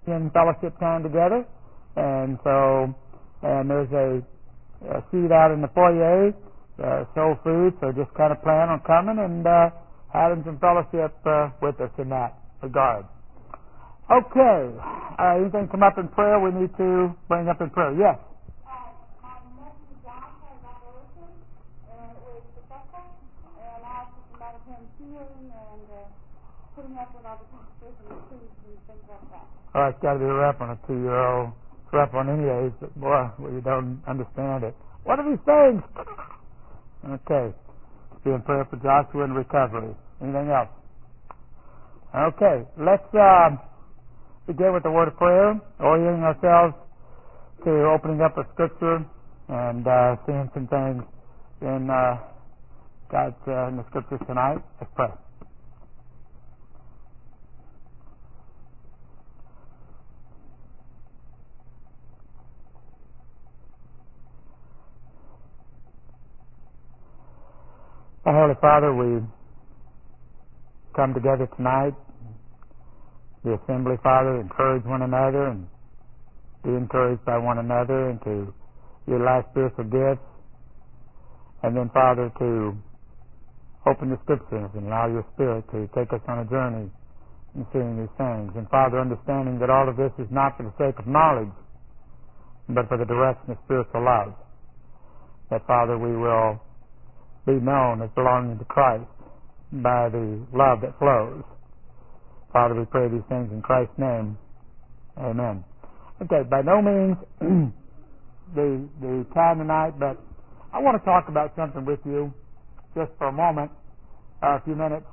in fellowship time together. And so, and there's a seat out in the foyer, soul food, so just kind of plan on coming and having some fellowship with us in that regard. Okay, anything come up in prayer we need to bring up in prayer? Yes? My nephew John had an operation, and it was successful, and I asked about him healing and putting up with all the doctors and the foods and things like that. Oh, it's got to be rough on a 2-year-old. It's rough on any age, but boy, you don't understand it. What are these things? Okay, be in prayer for Joshua and recovery. Anything else? Okay, let's begin with the word of prayer, orienting ourselves to opening up a scripture and seeing some things in God's in the scriptures tonight. Let's pray. Our Holy Father, we come together tonight, the assembly, Father, encourage one another and be encouraged by one another and to utilize spiritual gifts. And then, Father, to open the scriptures and allow your Spirit to take us on a journey in seeing these things. And, Father, understanding that all of this is not for the sake of knowledge, but for the direction of spiritual love. That, Father, we will be known as belonging to Christ by the love that flows. Father, we pray these things in Christ's name. Amen. Okay, by no means the time tonight, but I want to talk about something with you just for a moment, a few minutes.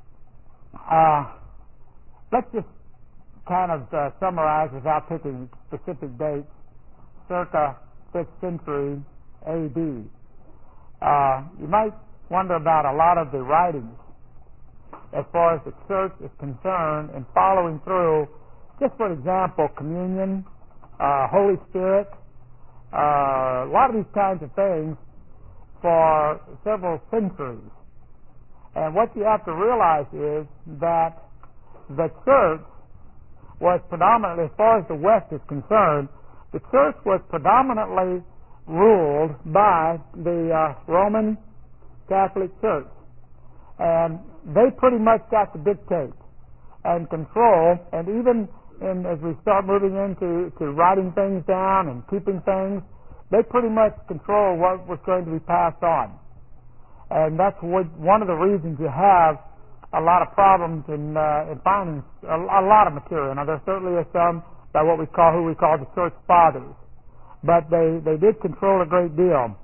Let's just kind of summarize without picking specific dates, circa 5th century A.D. You might wonder about a lot of the writings as far as the church is concerned and following through, just for example, communion, Holy Spirit, a lot of these kinds of things for several centuries. And what you have to realize is that the church was predominantly, as far as the West is concerned, the church was predominantly ruled by the Roman Catholic Church. And they pretty much got to dictate and control, and even as we start moving into writing things down and keeping things, they pretty much control what was going to be passed on. And that's one of the reasons you have a lot of problems in finding a lot of material. Now, there certainly is some by who we call the church fathers, but they did control a great deal.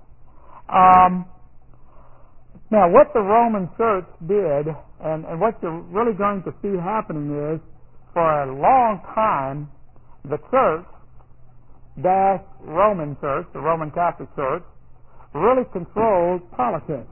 Now, what the Roman Church did, and what you're really going to see happening is, for a long time, the Church, Roman Church, the Roman Catholic Church, really controlled politics.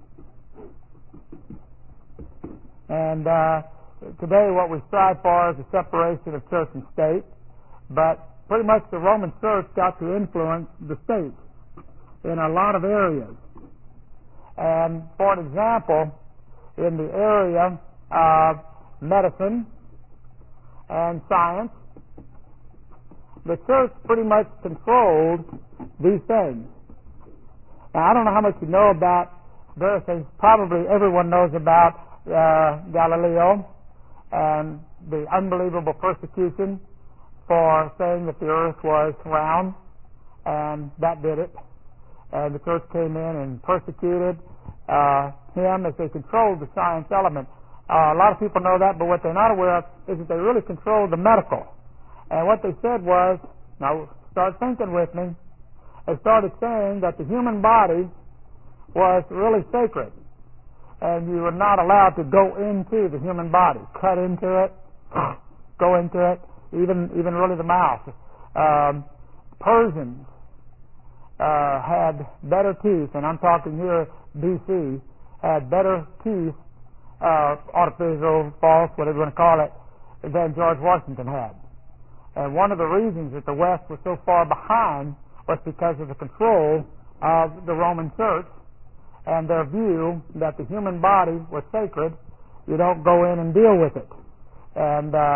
And today what we strive for is a separation of church and state, but pretty much the Roman Church got to influence the state in a lot of areas. And for example, in the area of medicine and science, the church pretty much controlled these things. Now, I don't know how much you know about various things. Probably everyone knows about Galileo and the unbelievable persecution for saying that the earth was round, and that did it. And the church came in and persecuted him as they controlled the science element. A lot of people know that, but what they're not aware of is that they really controlled the medical. And what they said was, now start thinking with me, they started saying that the human body was really sacred, and you were not allowed to go into the human body, cut into it, go into it, even really the mouth. Persians had better teeth, and I'm talking here BC, had better teeth, artificial, false, whatever you want to call it, than George Washington had. And one of the reasons that the West was so far behind was because of the control of the Roman Church and their view that the human body was sacred. You don't go in and deal with it. And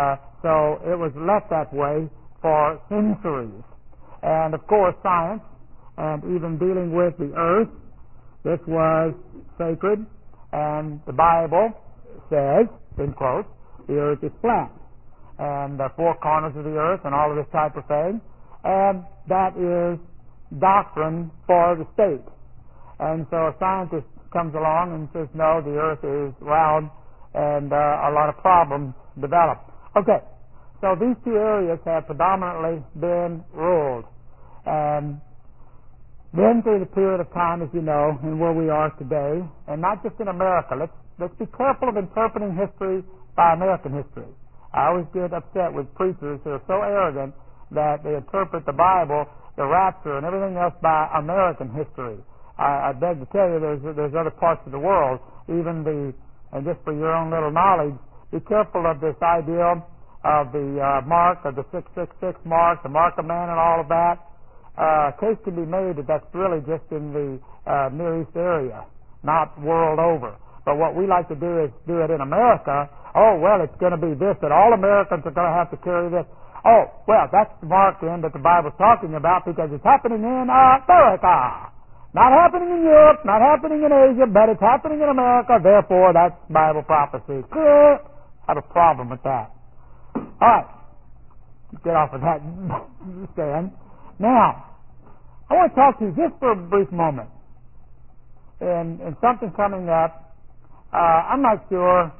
So it was left that way for centuries. And of course, science, and even dealing with the earth, this was sacred, and the Bible says, in quotes, the earth is flat, and the four corners of the earth, and all of this type of thing, and that is doctrine for the state. And so a scientist comes along and says, no, the earth is round, and a lot of problems develop. Okay, so these two areas have predominantly been ruled. And then through the period of time, as you know, and where we are today, and not just in America. Let's be careful of interpreting history by American history. I always get upset with preachers who are so arrogant that they interpret the Bible, the rapture, and everything else by American history. I beg to tell you, there's other parts of the world, even and just for your own little knowledge, be careful of this idea of the mark of the 666 mark, the mark of man, and all of that. Case can be made that that's really just in the Near East area, not world over. But what we like to do is do it in America. Oh, well, it's going to be this, that all Americans are going to have to carry this. Oh, well, that's the mark then that the Bible's talking about because it's happening in America. Not happening in Europe, not happening in Asia, but it's happening in America. Therefore, that's Bible prophecy. Have a problem with that. All right. Get off of that stand. Now, I want to talk to you just for a brief moment. And something coming up, I'm not sure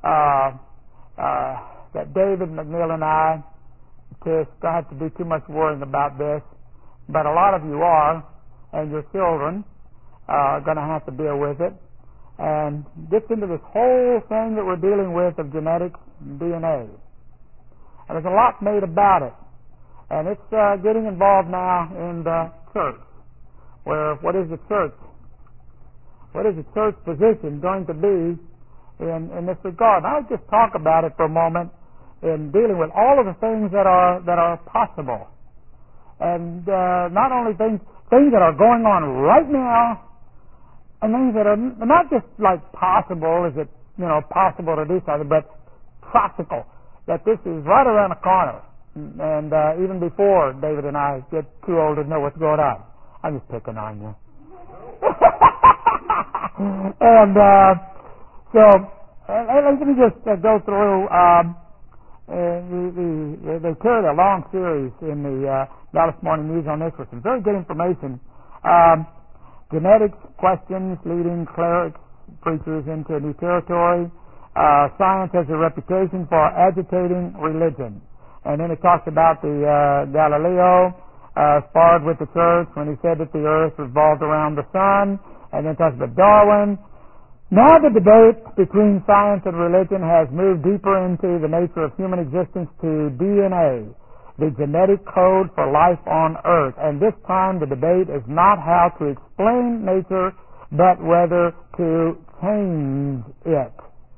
that David McNeil and I just don't have to do too much worrying about this, but a lot of you are, and your children are going to have to deal with it. And gets into this whole thing that we're dealing with of genetics and DNA. And there's a lot made about it. And it's getting involved now in the church. Where, what is the church? What is the church position going to be in this regard? And I'll just talk about it for a moment in dealing with all of the things that are possible. And not only things that are going on right now, and things that are not just like possible, is it, possible to do something, but practical. That this is right around the corner. And even before David and I get too old to know what's going on. I'm just picking on you. And so let me just go through. They carried a long series in the Dallas Morning News on this with some very good information. Genetics questions leading clerics, preachers into a new territory. Science has a reputation for agitating religion. And then it talks about the Galileo sparred with the church when he said that the earth revolved around the sun. And then it talks about Darwin. Now the debate between science and religion has moved deeper into the nature of human existence to DNA, the genetic code for life on earth. And this time the debate is not how to explain nature, but whether to change it.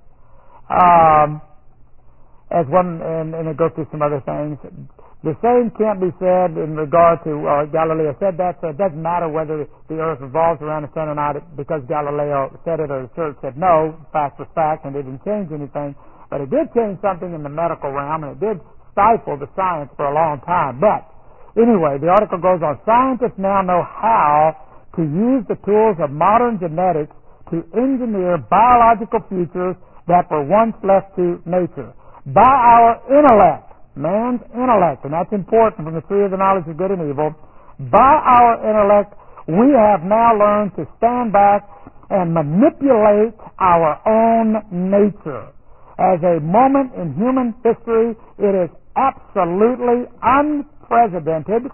As one, and it goes through some other things. The same can't be said in regard to Galileo said that, so it doesn't matter whether the earth revolves around the sun or not because Galileo said it or the church said no. Fact was fact, and it didn't change anything. But it did change something in the medical realm, and it did stifle the science for a long time. But anyway, the article goes on. Scientists now know how to use the tools of modern genetics to engineer biological futures that were once left to nature. By our intellect, man's intellect, and that's important from the tree of the knowledge of good and evil, by our intellect, we have now learned to stand back and manipulate our own nature. As a moment in human history, it is absolutely unprecedented.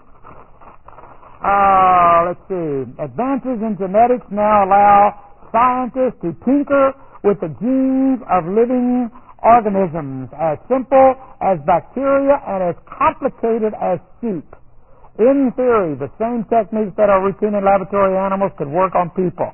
Let's see. Advances in genetics now allow scientists to tinker with the genes of living organisms as simple as bacteria and as complicated as sheep. In theory, the same techniques that are routine in laboratory animals could work on people.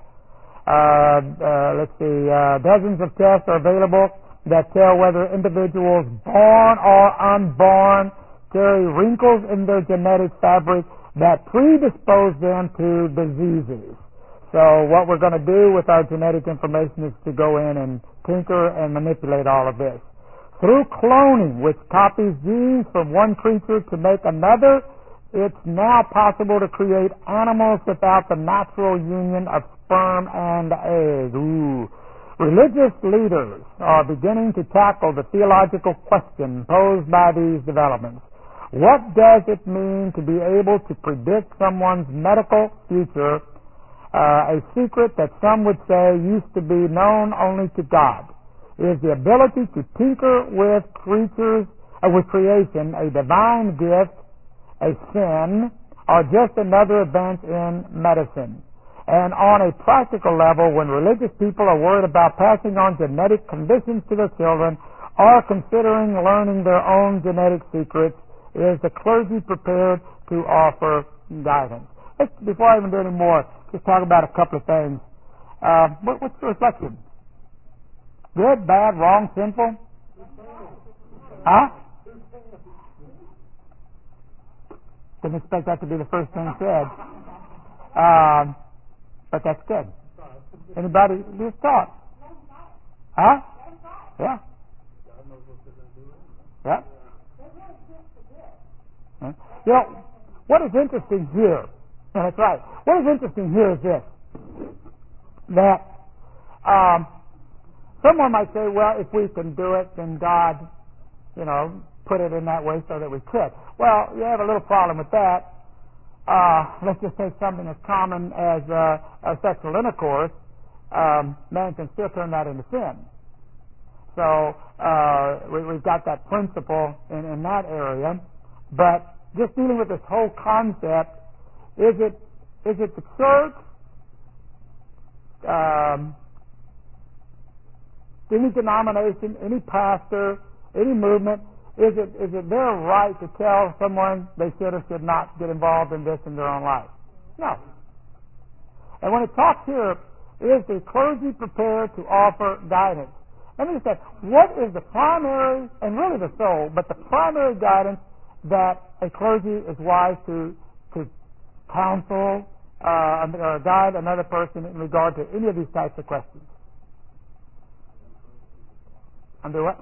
Dozens of tests are available that tell whether individuals born or unborn carry wrinkles in their genetic fabric that predispose them to diseases. So what we're going to do with our genetic information is to go in and tinker and manipulate all of this. Through cloning, which copies genes from one creature to make another, it's now possible to create animals without the natural union of sperm and egg. Ooh. Religious leaders are beginning to tackle the theological question posed by these developments. What does it mean to be able to predict someone's medical future? A secret that some would say used to be known only to God. Is the ability to tinker with creatures, with creation, a divine gift, a sin, or just another advance in medicine? And on a practical level, when religious people are worried about passing on genetic conditions to their children or considering learning their own genetic secrets, is the clergy prepared to offer guidance? Before I even do any more, just talk about a couple of things. What's your reflection? Good, bad, wrong, sinful? Huh? Didn't expect that to be the first thing said. But that's good. Anybody just thought? Huh? Yeah. Yeah. You know, what is interesting here, and that's right, what is interesting here is this, that someone might say, well, if we can do it, then God, put it in that way so that we could. Well, you have a little problem with that. Let's just take something as common as sexual intercourse. Man can still turn that into sin. So we've got that principle in that area. But just dealing with this whole concept, is it the church, any denomination, any pastor, any movement, is it their right to tell someone they should or should not get involved in this in their own life? No. And when it talks here, is the clergy prepared to offer guidance? Let me just say, what is the primary, and really the sole, but the primary guidance that a clergy is wise to counsel or guide another person in regard to any of these types of questions? Under what?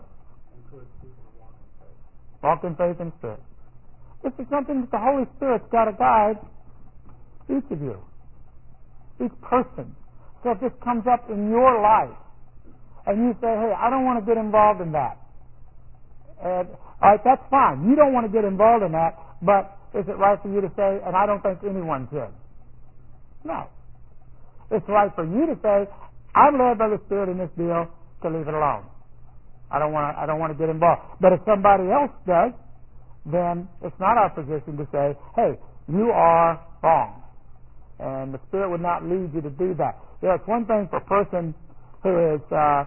Walk in faith and spirit. This is something that the Holy Spirit's got to guide each of you, each person. So if this comes up in your life, and you say, hey, I don't want to get involved in that. All right, that's fine. You don't want to get involved in that, but is it right for you to say, and I don't think anyone should? No. It's right for you to say, I'm led by the Spirit in this deal to leave it alone. I don't want to get involved. But if somebody else does, then it's not our position to say, hey, you are wrong. And the Spirit would not lead you to do that. It's one thing for a person who is,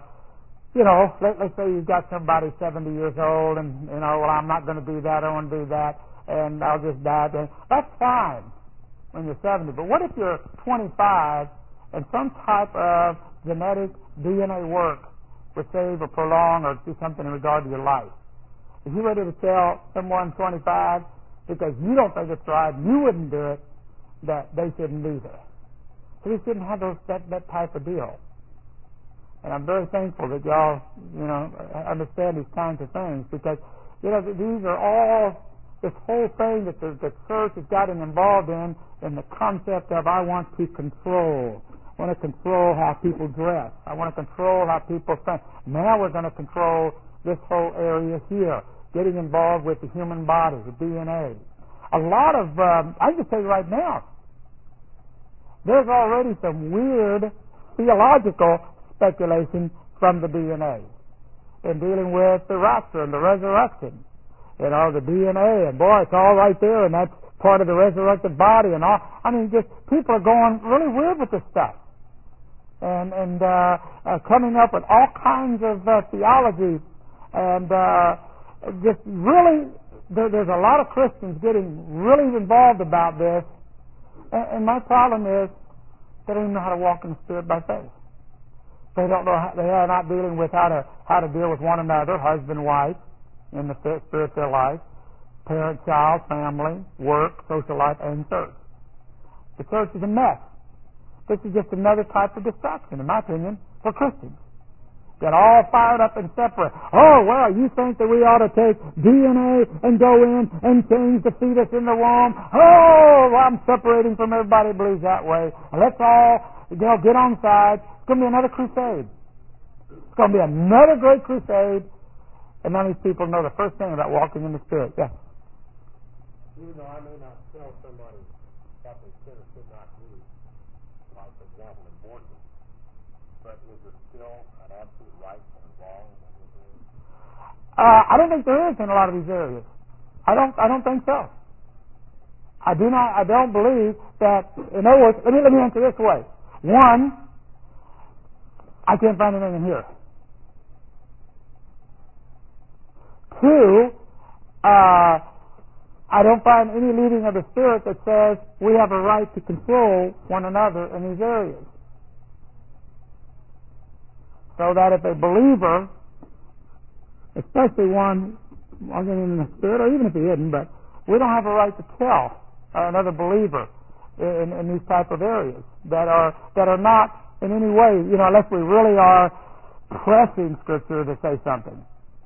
let's say you've got somebody 70 years old and, well, I'm not going to do that, I don't want to do that, and I'll just die then. That's fine when you're 70. But what if you're 25 and some type of genetic DNA work would save or prolong or do something in regard to your life? If you're ready to tell someone 25 because you don't think it's right, you wouldn't do it, that they shouldn't either. So we shouldn't have that type of deal. And I'm very thankful that y'all, understand these kinds of things because, these are all, this whole thing that the church has gotten involved in the concept of I want to control. I want to control how people dress. I want to control how people think. Now we're going to control this whole area here, getting involved with the human body, the DNA. A lot of, I can tell you right now, there's already some weird theological speculation from the DNA in dealing with the rapture and the resurrection. The DNA, and boy, it's all right there, and that's part of the resurrected body and all. I mean, just people are going really weird with this stuff. And coming up with all kinds of theology, and just really, there's a lot of Christians getting really involved about this. And my problem is they don't even know how to walk in the Spirit by faith. They don't know. They are not dealing with how to deal with one another, husband, wife, in the spiritual life, parent, child, family, work, social life, and church. The church is a mess. This is just another type of distraction, in my opinion, for Christians. get all fired up and separate. Oh, well, you think that we ought to take DNA and go in and change the fetus in the womb? Oh, well, I'm separating from everybody who believes that way. And let's all, get on side. It's going to be another crusade. It's going to be another great crusade. And none of these people know the first thing about walking in the Spirit. Yeah. Even though I may not tell somebody that they should or should not do, like, for example, abortion, but is there still an absolute right and wrong in this area? I don't think there is in a lot of these areas. I don't think so. I don't believe that. In other words, let me answer this way. One, I can't find anything in here. Two, I don't find any leading of the Spirit that says we have a right to control one another in these areas. So that if a believer, especially one walking in the Spirit, or even if he isn't, but we don't have a right to tell another believer in these type of areas that are not in any way, unless we really are pressing Scripture to say something.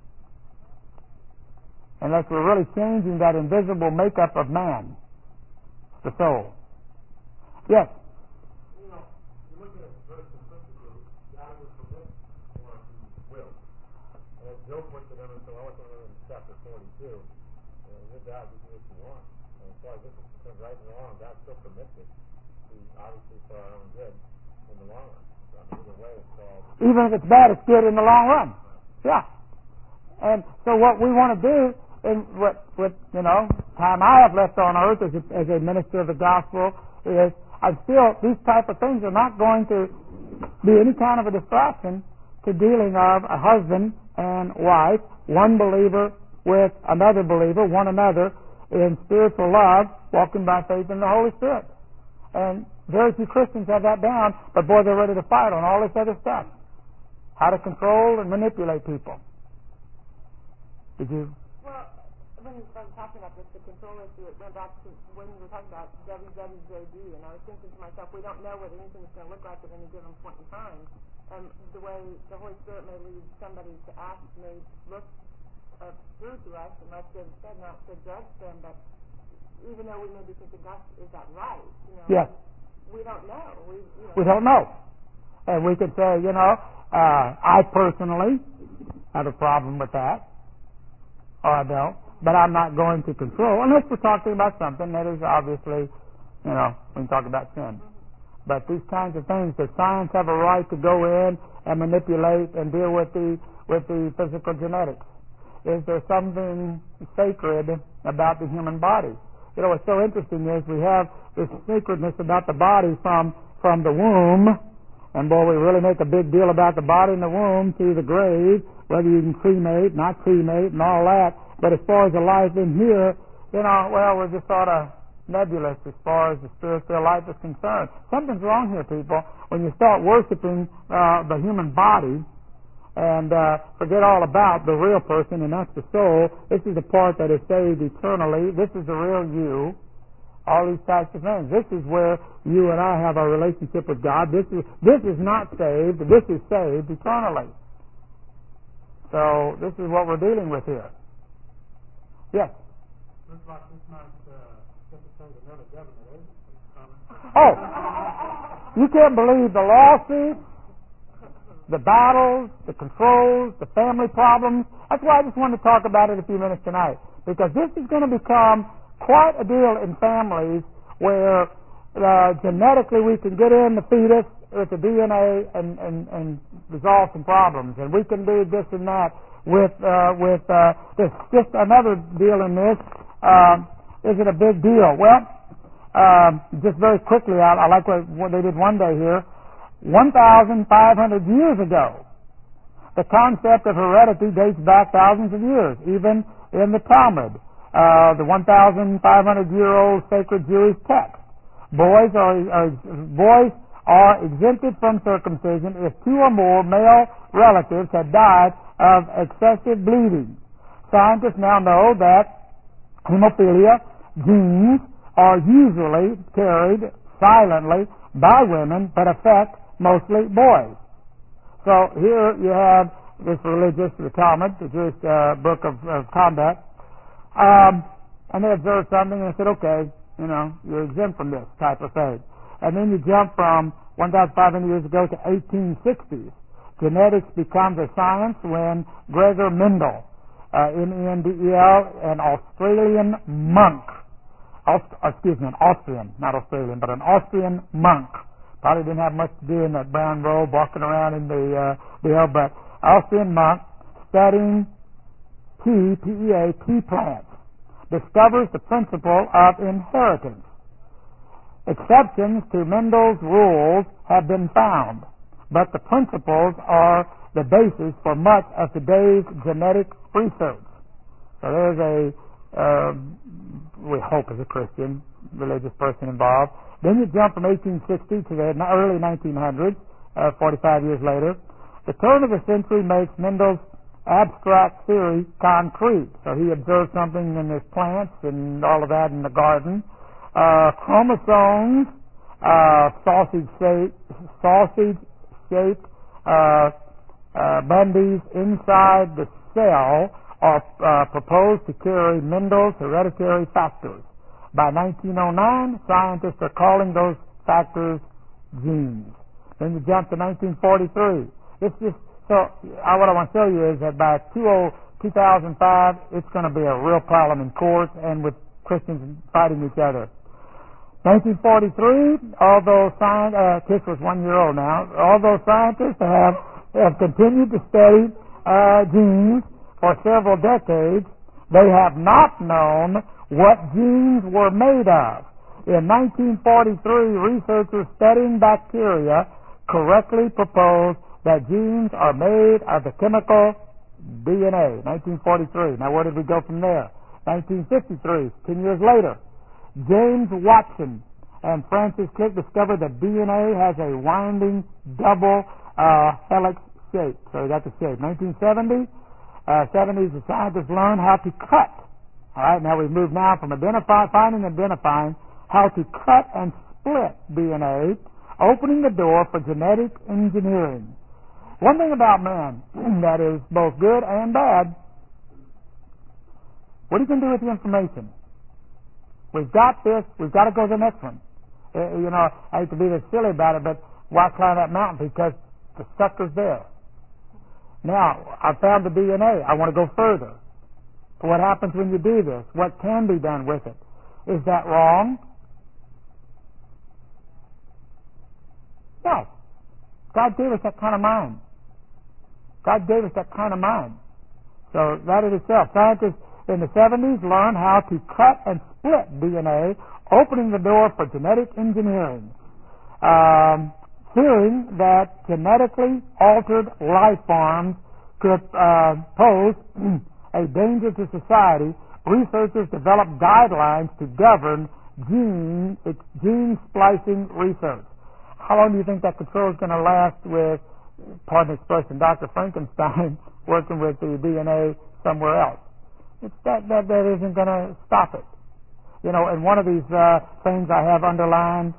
Unless we're really changing that invisible makeup of man, the soul. Yes? You look at it very simplistically, God will permit or He will. And as Job puts it in so eloquently in chapter 42, with God, you do what you want. And as far as this is concerned, right and wrong, God still permits it, obviously for our own good in the long run. So either way, it's all... Even if it's bad, it's good in the long run. Yeah. And so what we want to do, and what time I have left on earth as a minister of the gospel, is these type of things are not going to be any kind of a distraction to dealing of a husband and wife, one believer with another believer, one another in spiritual love, walking by faith in the Holy Spirit. And very few Christians have that down, but boy, they're ready to fight on all this other stuff. How to control and manipulate people. Did you? Well, when you started talking about this, the control issue, it went back to when you were talking about WWJD, and I was thinking to myself, we don't know what anything is going to look like at any given point in time. The way the Holy Spirit may lead somebody to act may look through to us, and like David said, not to judge them, but even though we may be thinking, gosh, is that right? Yes. We don't know. We don't know. And we could say, I personally have a problem with that. Or I don't, but I'm not going to control, unless we're talking about something that is obviously, we can talk about sin. But these kinds of things, does science have a right to go in and manipulate and deal with the physical genetics? Is there something sacred about the human body? What's so interesting is we have this sacredness about the body from the womb, and boy, we really make a big deal about the body in the womb to the grave, whether you can cremate, not cremate, and all that. But as far as the life in here, we're just sort of nebulous as far as the spiritual life is concerned. Something's wrong here, people. When you start worshiping the human body and forget all about the real person, and that's the soul, this is the part that is saved eternally. This is the real you. All these types of things. This is where you and I have our relationship with God. This is not saved. This is saved eternally. So this is what we're dealing with here. Yes? Looks like this might entertain another government agency coming. Oh! You can't believe the lawsuits, the battles, the controls, the family problems. That's why I just wanted to talk about it a few minutes tonight. Because this is going to become quite a deal in families where genetically we can get in the fetus with the DNA and resolve some problems, and we can do this and that with this. Just another deal in this. Is it a big deal? Well, just very quickly, I like what they did one day here. 1,500 years ago, the concept of heredity dates back thousands of years, even in the Talmud. The 1,500-year-old sacred Jewish text. Boys are exempted from circumcision if two or more male relatives had died of excessive bleeding. Scientists now know that hemophilia genes are usually carried silently by women, but affect mostly boys. So here you have this religious, the Talmud, the Jewish book of conduct, and they observed something and said, okay, you're exempt from this type of thing. And then you jump from 1,500 years ago to 1860s. Genetics becomes a science when Gregor Mendel, Mendel, an Australian monk, an Austrian, not Australian, but an Austrian monk. Probably didn't have much to do in that brown robe walking around in the deal, but Austrian monk studying pea plants, discovers the principle of inheritance. Exceptions to Mendel's rules have been found, but the principles are the basis for much of today's genetic research. So there's we hope as a Christian, religious person involved. Then you jump from 1860 to the early 1900s, 45 years later. The turn of the century makes Mendel's abstract theory concrete. So he observed something in his plants and all of that in the garden. Chromosomes, sausage-shaped bundies inside the cell are proposed to carry Mendel's hereditary factors. By 1909, scientists are calling those factors genes. Then you jump to 1943. What I want to show you is that by 2005, it's going to be a real problem in courts and with Christians fighting each other. 1943, although Kiss was 1 year old now, although scientists have continued to study genes for several decades, they have not known what genes were made of. In 1943, researchers studying bacteria correctly proposed that genes are made of the chemical DNA. 1943. Now where did we go from there? 1953, 10 years later, James Watson and Francis Crick discovered that DNA has a winding double helix shape. So we got the shape. 1970, 70s, the scientists learned how to cut. All right, now we move now from identifying how to cut and split DNA, opening the door for genetic engineering. One thing about man that is both good and bad, what are you going to do with the information? We've got this, we've got to go to the next one. I hate to be this silly about it, but why climb that mountain? Because the sucker's there. Now, I found the DNA. I want to go further. What happens when you do this? What can be done with it? Is that wrong? No. God gave us that kind of mind. God gave us that kind of mind. So that in itself. Scientists in the 70s learned how to cut and split DNA, opening the door for genetic engineering. Fearing that genetically altered life forms could pose a danger to society, researchers developed guidelines to govern gene splicing research. How long do you think that control is going to last with, pardon the expression, Dr. Frankenstein working with the DNA somewhere else? It's that isn't going to stop it. And one of these things I have underlined,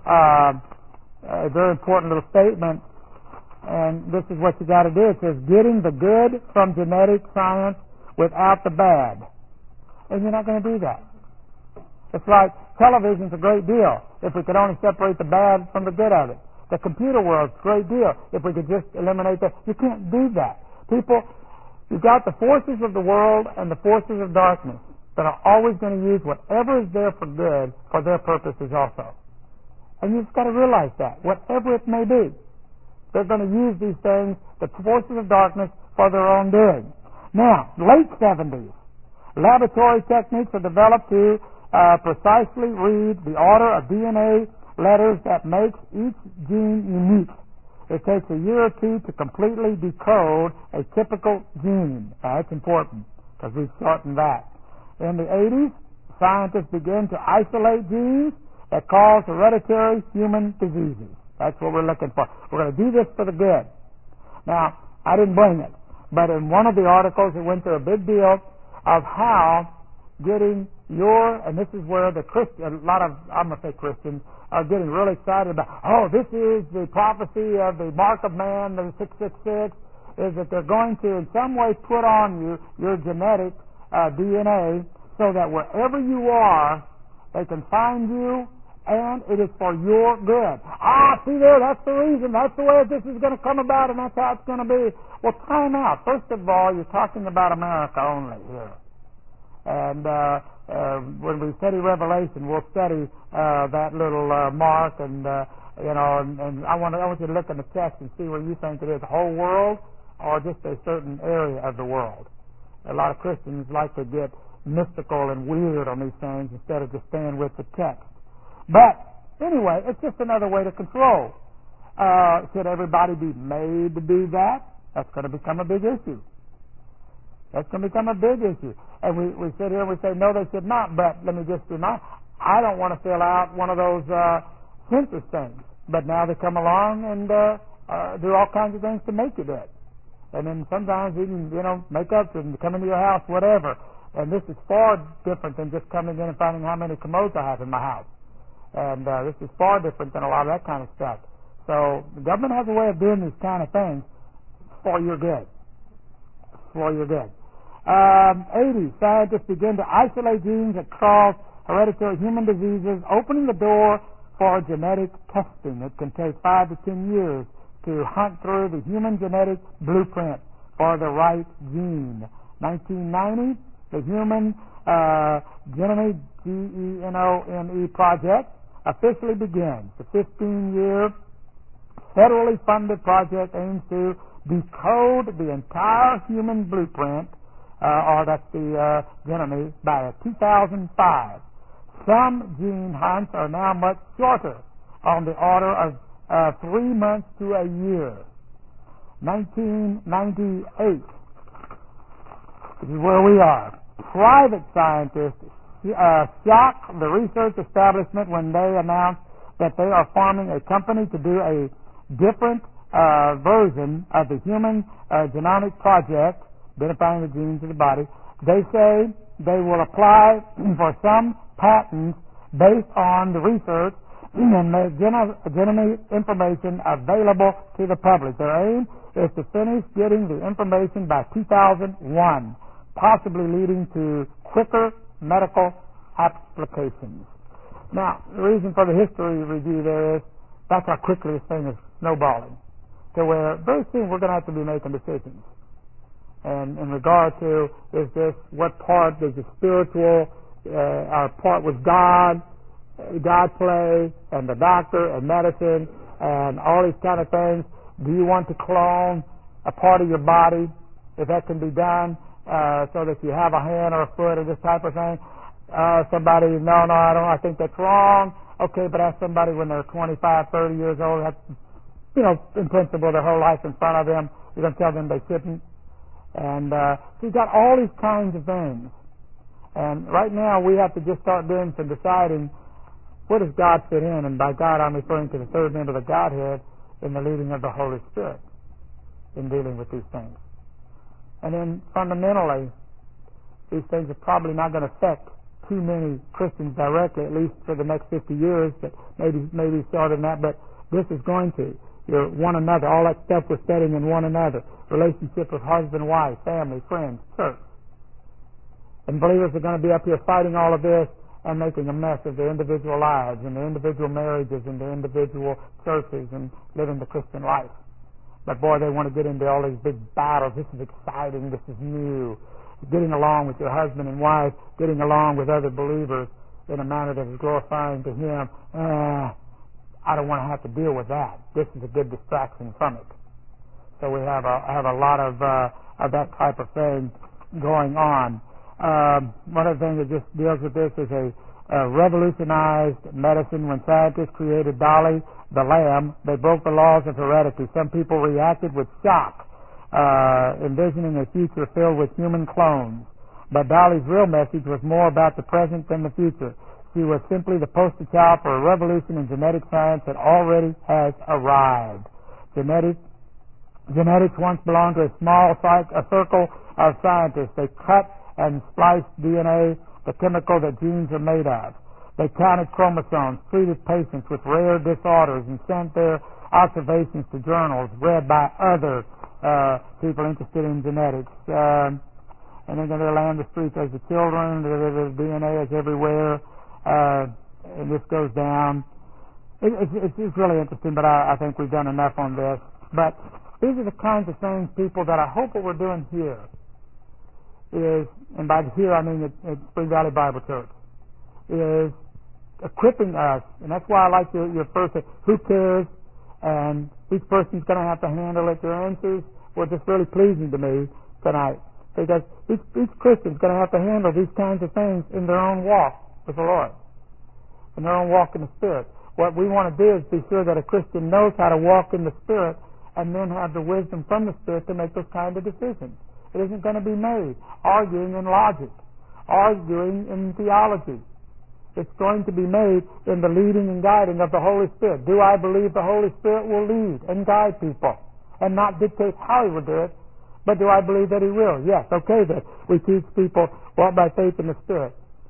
a very important little statement, and this is what you got to do. It says, getting the good from genetic science without the bad. And you're not going to do that. It's like television's a great deal if we could only separate the bad from the good of it. The computer world's a great deal if we could just eliminate that. You can't do that. People, you've got the forces of the world and the forces of darkness that are always going to use whatever is there for good for their purposes also. And you've got to realize that, whatever it may be. They're going to use these things, the forces of darkness, for their own doing. Now, late 70s, laboratory techniques are developed to precisely read the order of DNA letters that makes each gene unique. It takes a year or two to completely decode a typical gene. That's important because we've shortened that. In the 80s, scientists began to isolate genes that cause hereditary human diseases. That's what we're looking for. We're going to do this for the good. Now, I didn't bring it, but in one of the articles it went through a big deal of how getting and this is where a lot of, I'm going to say Christians, are getting really excited about, oh, this is the prophecy of the mark of man, the 666, is that they're going to in some way put on you your genetic DNA so that wherever you are, they can find you, and it is for your good. See there, that's the reason, that's the way this is going to come about, and that's how it's going to be. Well, time out. First of all, you're talking about America only here. And when we study Revelation, we'll study that little mark, and and I want you to look in the text and see where you think it is, the whole world or just a certain area of the world. A lot of Christians like to get mystical and weird on these things instead of just staying with the text. But anyway, it's just another way to control. Should everybody be made to do that? That's going to become a big issue. That's going to become a big issue. And we sit here and we say, no, they should not. But let me just remind, I don't want to fill out one of those census things. But now they come along and do all kinds of things to make you do it. And then sometimes even, make up and come into your house, whatever. And this is far different than just coming in and finding how many commodes I have in my house. And this is far different than a lot of that kind of stuff. So the government has a way of doing these kind of things for your good. For your good. 80, scientists begin to isolate genes that cause hereditary human diseases, opening the door for genetic testing. It can take 5 to 10 years to hunt through the human genetic blueprint for the right gene. 1990, the Human Genome, Genome project officially begins. The 15-year federally funded project aims to decode the entire human blueprint, or that's the genome, by 2005. Some gene hunts are now much shorter, on the order of 3 months to a year. 1998. This is where we are. Private scientists shocked the research establishment when they announced that they are forming a company to do a different version of the Human Genomic Project, identifying the genes of the body. They say they will apply for some patents based on the research and make genome information available to the public. Their aim is to finish getting the information by 2001, possibly leading to quicker medical applications. Now, the reason for the history review there is that's how quickly this thing is snowballing, to where very soon we're going to have to be making decisions. And in regard to, is this, what part does the spiritual, our part with God play, and the doctor, and medicine, and all these kind of things? Do you want to clone a part of your body, if that can be done, so that you have a hand or a foot or this type of thing? Somebody, no, I don't. I think that's wrong. Okay, but ask somebody when they're 25, 30 years old. That's, in principle, their whole life in front of them. You're going to tell them they shouldn't. And so you've got all these kinds of things. And right now we have to just start doing some deciding, where does God fit in? And by God I'm referring to the third member of the Godhead in the leading of the Holy Spirit in dealing with these things. And then fundamentally, these things are probably not going to affect too many Christians directly, at least for the next 50 years, but maybe shorter than that, but this is going to. You're one another, all that stuff we're studying in one another, relationship with husband, wife, family, friends, church. And believers are going to be up here fighting all of this and making a mess of their individual lives and their individual marriages and their individual churches and living the Christian life. But boy, they want to get into all these big battles. This is exciting. This is new. Getting along with your husband and wife, getting along with other believers in a manner that is glorifying to Him. I don't want to have to deal with that. This is a good distraction from it. So we have a lot of that type of thing going on. One of the things that just deals with this is a revolutionized medicine. When scientists created Dolly the lamb, they broke the laws of heredity. Some people reacted with shock, envisioning a future filled with human clones. But Dolly's real message was more about the present than the future. She was simply the poster child for a revolution in genetic science that already has arrived. Genetics once belonged to a small circle of scientists. They cut and spliced DNA, the chemical that genes are made of. They counted chromosomes, treated patients with rare disorders, and sent their observations to journals read by other people interested in genetics. And then they lay on the streets as the children. The DNA is everywhere, and this goes down. It's really interesting, but I think we've done enough on this. But these are the kinds of things, people, that I hope what we're doing here is, and by here I mean at Spring Valley Bible Church, is equipping us. And that's why I like your first, who cares, and each person's going to have to handle it. Your answers were just really pleasing to me tonight, because each Christian's going to have to handle these kinds of things in their own walk with the Lord, in their own walk in the Spirit. What we want to do is be sure that a Christian knows how to walk in the Spirit and then have the wisdom from the Spirit to make those kind of decisions. It isn't going to be made arguing in logic, arguing in theology. It's going to be made in the leading and guiding of the Holy Spirit. Do I believe the Holy Spirit will lead and guide people and not dictate how He will do it, but do I believe that He will? Yes, okay, that we teach people walk by faith in the Spirit.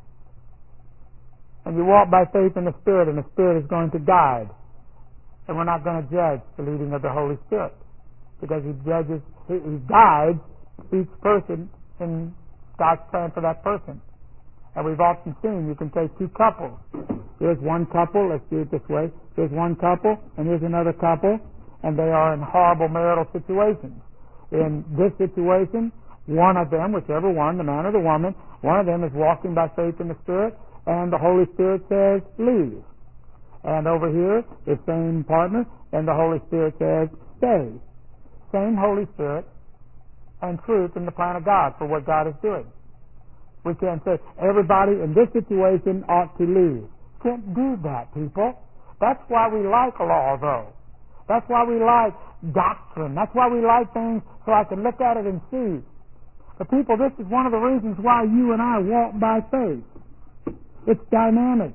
And you walk by faith in the Spirit, and the Spirit is going to guide. And we're not going to judge the leading of the Holy Spirit, because He guides each person in God's plan for that person. And we've often seen, you can take two couples. Here's one couple, let's do it this way. Here's one couple, and here's another couple, and they are in horrible marital situations. In this situation, one of them, whichever one, the man or the woman, one of them is walking by faith in the Spirit, and the Holy Spirit says, leave. And over here, the same partner, and the Holy Spirit says, stay. Same Holy Spirit and truth in the plan of God for what God is doing. We can't say, everybody in this situation ought to leave. Can't do that, people. That's why we like law, though. That's why we like doctrine. That's why we like things so I can look at it and see. But people, this is one of the reasons why you and I walk by faith. It's dynamic.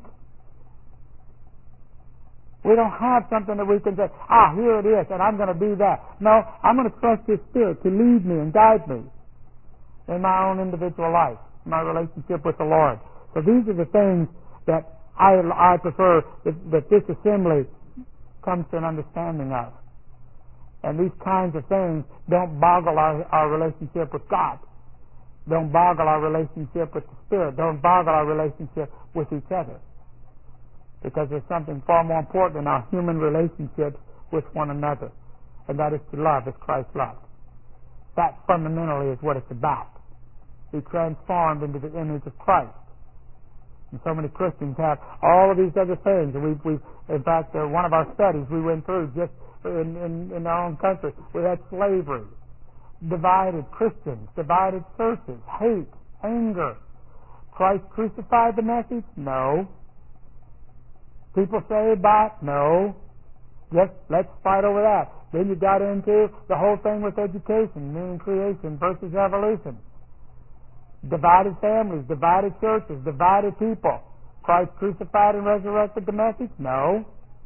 We don't have something that we can say, here it is, and I'm going to do that. No, I'm going to trust His Spirit to lead me and guide me in my own individual life, my relationship with the Lord. So these are the things that I prefer that this assembly comes to an understanding of. And these kinds of things don't boggle our relationship with God. Don't boggle our relationship with the Spirit. Don't boggle our relationship with each other. Because there's something far more important in our human relationships with one another. And that is to love as Christ loved. That fundamentally is what it's about. Be transformed into the image of Christ. And so many Christians have all of these other things. And we in fact, one of our studies we went through just in our own country, we had slavery, divided Christians, divided churches, hate, anger. Christ crucified the message? No. People saved by it? No. Just let's fight over that. Then you got into the whole thing with education, meaning creation versus evolution. Divided families, divided churches, divided people. Christ crucified and resurrected the message? No.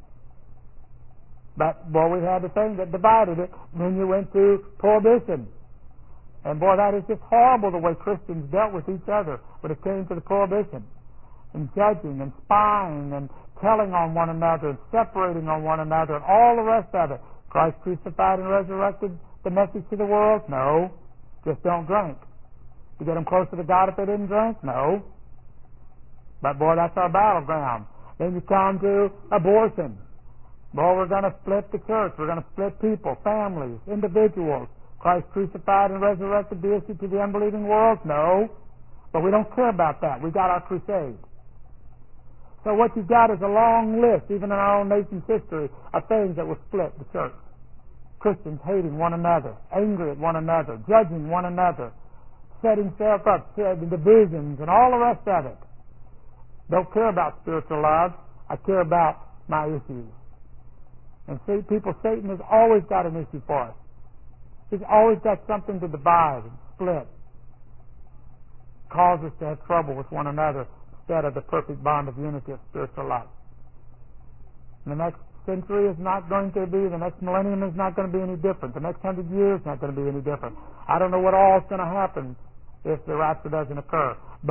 But, boy, we had the thing that divided it. Then you went to prohibition. And, boy, that is just horrible the way Christians dealt with each other when it came to the prohibition. And judging and spying and telling on one another and separating on one another and all the rest of it. Christ crucified and resurrected the message to the world? No. Just don't drink. To get them closer to God if they didn't drink? No. But, boy, that's our battleground. Then you come to abortion. Boy, we're going to split the church. We're going to split people, families, individuals. Christ crucified and resurrected the issue to the unbelieving world? No. But we don't care about that. We got our crusade. So what you've got is a long list, even in our own nation's history, of things that will split the church. Christians hating one another, angry at one another, judging one another, setting self up, divisions, and all the rest of it. Don't care about spiritual love. I care about my issues. And see, people, Satan has always got an issue for us. He's always got something to divide and split. Cause us to have trouble with one another instead of the perfect bond of unity of spiritual life. And the next century is not going to be, the next millennium is not going to be any different. The next 100 years is not going to be any different. I don't know what all is going to happen if the rapture doesn't occur. But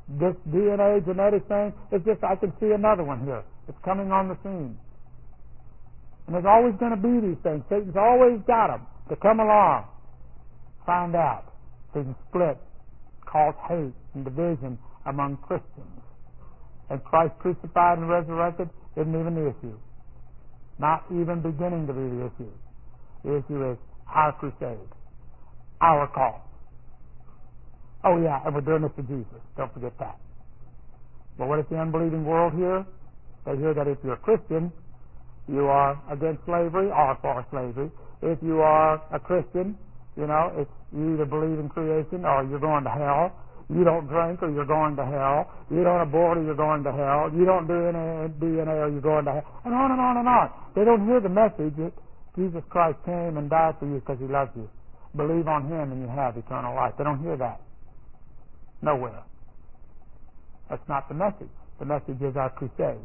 this DNA genetic thing, it's just I can see another one here. It's coming on the scene. And there's always going to be these things. Satan's always got them to come along, find out. They can split, cause hate and division among Christians. And Christ crucified and resurrected isn't even the issue. Not even beginning to be the issue. The issue is our crusade, our call. Oh yeah, and we're doing this for Jesus. Don't forget that. But what if the unbelieving world hear? They hear that if you're a Christian, you are against slavery or for slavery. If you are a Christian, you either believe in creation or you're going to hell. You don't drink or you're going to hell. You don't abort or you're going to hell. You don't do DNA or you're going to hell. And on and on and on. They don't hear the message that Jesus Christ came and died for you because He loves you. Believe on Him and you have eternal life. They don't hear that. Nowhere. That's not the message. The message is our crusade.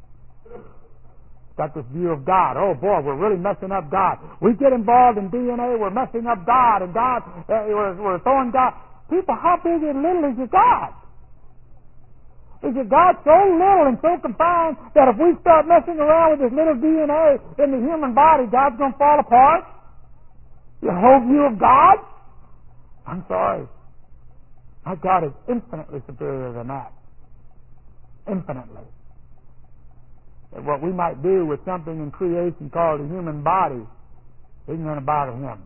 Got this view of God. Oh boy, we're really messing up God. We get involved in DNA, we're messing up God, and God, we're throwing God. People, how big and little is your God? Is your God so little and so confined that if we start messing around with this little DNA in the human body, God's going to fall apart? Your whole view of God? I'm sorry. My God is infinitely superior than that. Infinitely. And what we might do with something in creation called the human body isn't going to bother Him.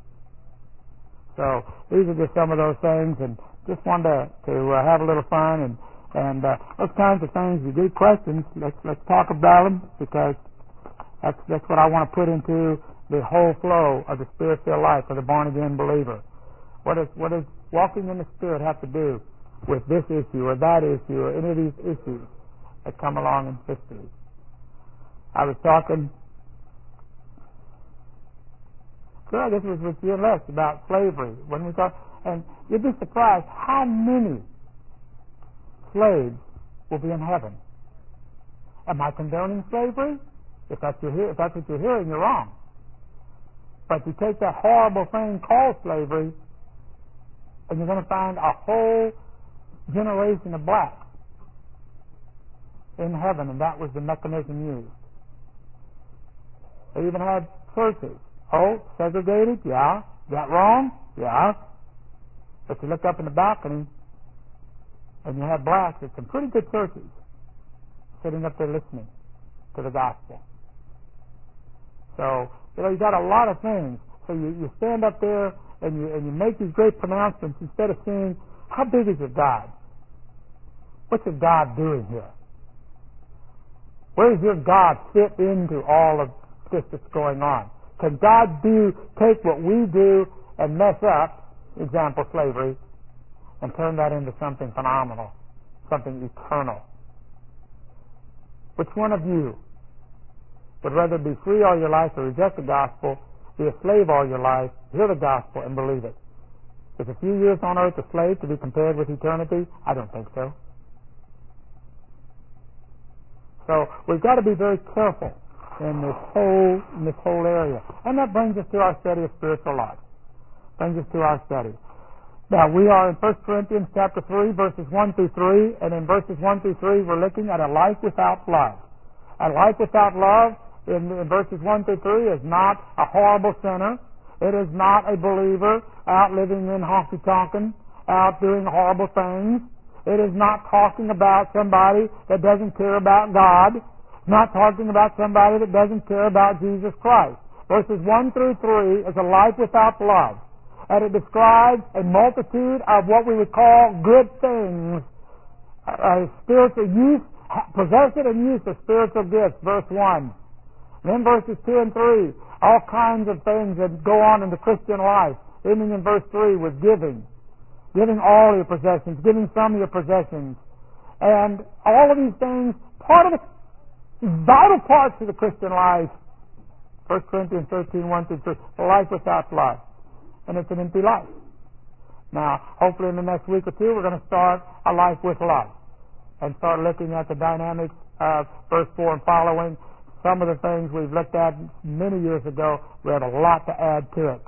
So these are just some of those things, and just wanted to have a little fun and those kinds of things. You do questions, let's talk about them, because that's what I want to put into the whole flow of the Spirit-filled life of the born-again believer. What does walking in the Spirit have to do with this issue or that issue or any of these issues that come along in history? I was talking, this was with you and Les, about slavery. When we talk, and you'd be surprised how many slaves will be in heaven. Am I condoning slavery? If that's what you're hearing, you're wrong. But you take that horrible thing called slavery, and you're going to find a whole generation of blacks in heaven, and that was the mechanism used. They even had churches. Oh, segregated? Yeah. Is that wrong? Yeah. But you look up in the balcony, and you have blacks at some pretty good churches sitting up there listening to the gospel. So, you got a lot of things. So you stand up there and you make these great pronouncements instead of saying, how big is your God? What's your God doing here? Where does your God fit into all of this that's going on? Can God take what we do and mess up, example slavery, and turn that into something phenomenal, something eternal? Which one of you would rather be free all your life or reject the gospel, be a slave all your life, hear the gospel, and believe it? Is a few years on earth a slave to be compared with eternity? I don't think so. So we've got to be very careful in this whole area. And that brings us to our study of spiritual life. Brings us to our study. Now, we are in 1 Corinthians chapter 3, verses 1 through 3, and in verses 1 through 3, we're looking at a life without love. A life without love, in verses 1 through 3, is not a horrible sinner. It is not a believer out living in honky-tonkin', out doing horrible things. It is not talking about somebody that doesn't care about God. It's not talking about somebody that doesn't care about Jesus Christ. Verses 1 through 3 is a life without love. And it describes a multitude of what we would call good things, spiritual use, possession and use of spiritual gifts, verse 1. And then verses 2 and 3, all kinds of things that go on in the Christian life, ending in verse 3 with giving. Giving all your possessions, giving some of your possessions. And all of these things, part of the vital parts of the Christian life, 1 Corinthians 13, 1 through 3, a life without love. And it's an empty life. Now, hopefully in the next week or two, we're going to start a life with love and start looking at the dynamics of verse 4 and following. Some of the things we've looked at many years ago, we have a lot to add to it.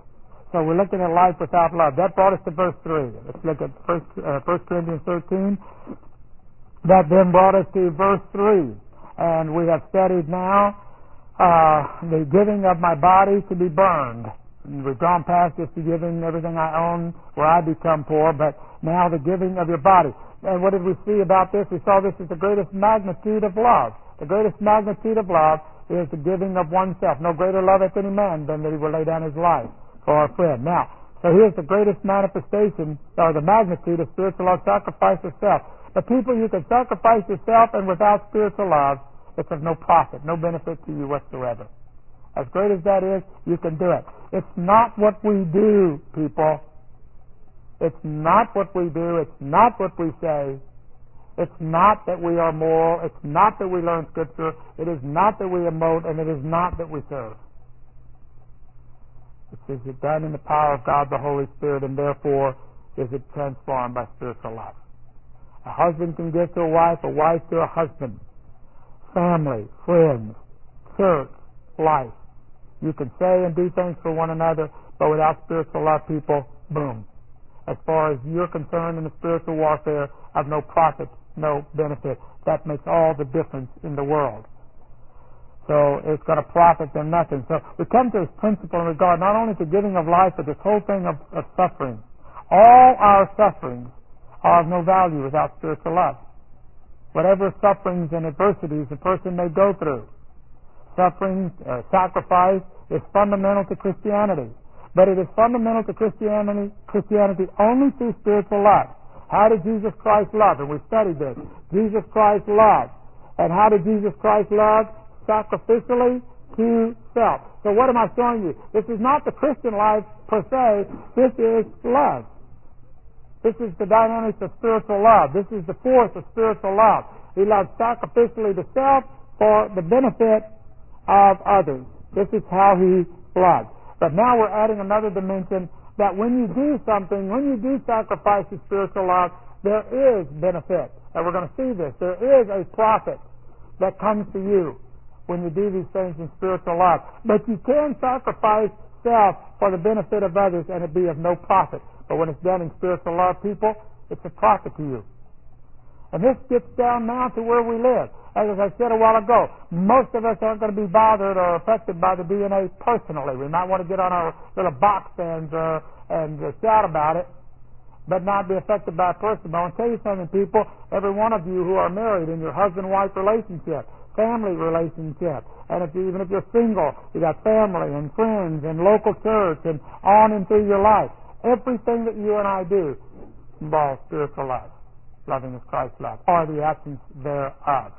So we're looking at life without love. That brought us to verse 3. Let's look at 1 Corinthians 13. That then brought us to verse 3. And we have studied now the giving of my body to be burned. And we've gone past just the giving everything I own where I become poor, but now the giving of your body. And what did we see about this? We saw this as the greatest magnitude of love. The greatest magnitude of love is the giving of oneself. No greater love hath any man than that he will lay down his life for our friend. Now, so here's the greatest manifestation, or the magnitude of spiritual love, sacrifice of self. The people, you can sacrifice yourself, and without spiritual love, it's of no profit, no benefit to you whatsoever. As great as that is, you can do it. It's not what we do, people. It's not what we do. It's not what we say. It's not that we are moral. It's not that we learn Scripture. It is not that we emote, and it is not that we serve. Is it done in the power of God, the Holy Spirit, and therefore is it transformed by spiritual love? A husband can give to a wife to a husband. Family, friends, church, life. You can say and do things for one another, but without spiritual love, people, boom. As far as you're concerned in the spiritual warfare, of no profit, no benefit. That makes all the difference in the world. So it's going to profit them nothing. So we come to this principle in regard not only to giving of life, but this whole thing of suffering. All our sufferings are of no value without spiritual love. Whatever sufferings and adversities a person may go through, suffering, sacrifice is fundamental to Christianity. But it is fundamental to Christianity only through spiritual love. How did Jesus Christ love? And we studied this. Jesus Christ loved. And how did Jesus Christ love? Sacrificially to self. So what am I showing you? This is not the Christian life per se. This is love. This is the dynamics of spiritual love. This is the force of spiritual love. He loves sacrificially to self for the benefit of others. This is how he loves. But now we're adding another dimension that when you do something, when you do sacrifice to spiritual love, there is benefit. And we're going to see this. There is a profit that comes to you when you do these things in spiritual love. But you can sacrifice self for the benefit of others and it be of no profit. But when it's done in spiritual love, people, it's a profit to you. And this gets down now to where we live. As I said a while ago, most of us aren't going to be bothered or affected by the DNA personally. We might want to get on our little box stands and shout about it, but not be affected by it personally. But I want to tell you something, people. Every one of you who are married in your husband-wife relationship, family relationship, and even if you're single, you got family and friends and local church and on and through your life. Everything that you and I do involves spiritual love, loving as Christ loved, or the absence thereof.